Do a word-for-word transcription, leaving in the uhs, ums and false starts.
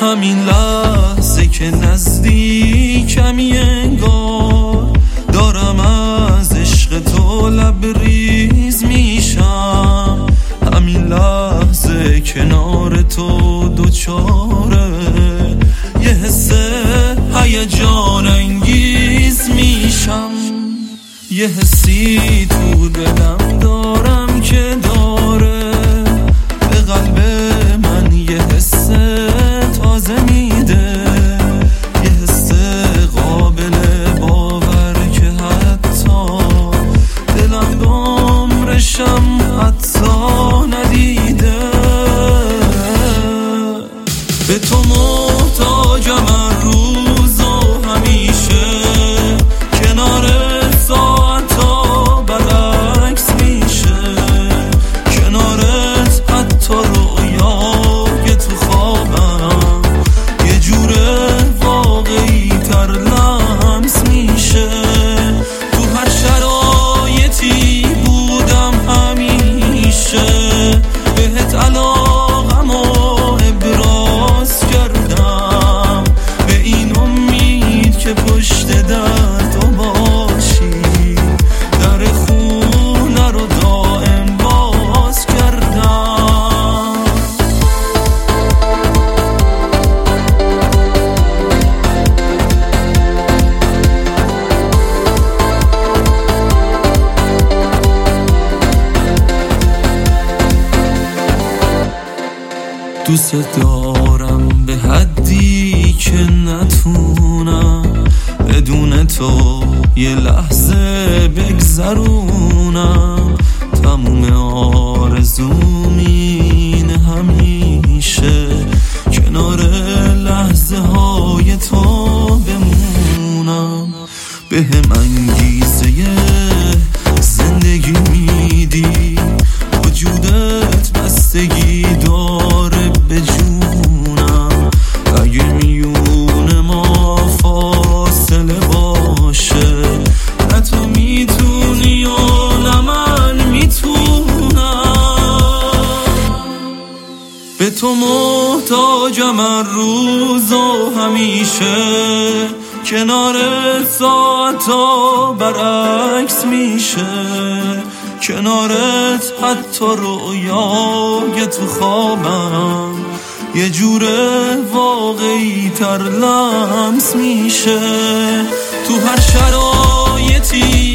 همین لحظه که نزدیکمی انگار دارم از عشق تو لبریز میشم. همین لحظه کنار تو دوچاره یه حس هیجان انگیز میشم. یه حسی تو دلم دارم که داره به قلب من یه حس تازه میده، یه حس قابل باور که حتی دلم به عمرشم حتی ندیده. به تو محتاجم هر روز و همیشه، کنار ساعتا برعکس میشه، کنارت حتی رویای تو خوابم یه جوره واقعی تر لمس میشه. تو هر شرایطی بودم همیشه، بهت علاقم و ابراز کردم، به این امید که پشت در تو باشی، در خونه رو دائم باز کردم. دوست دارم به حدی که نتونم بدون تو یه لحظه بگذرونم. تموم آرزوم اینه همیشه کنار لحظه های تو بمونم. به هم انگیزه زندگی میدی، وجودت بستگی داره به جونم. اگه میون ما فاصله باشه، نه تو میتونی و نه من میتونم. به تو محتاجم هر روز و همیشه، کنار ساعتا برعکس میشه، کنارت حتی رویای تو خوابم یه جوره واقعی تر لمس میشه. تو هر شرایطی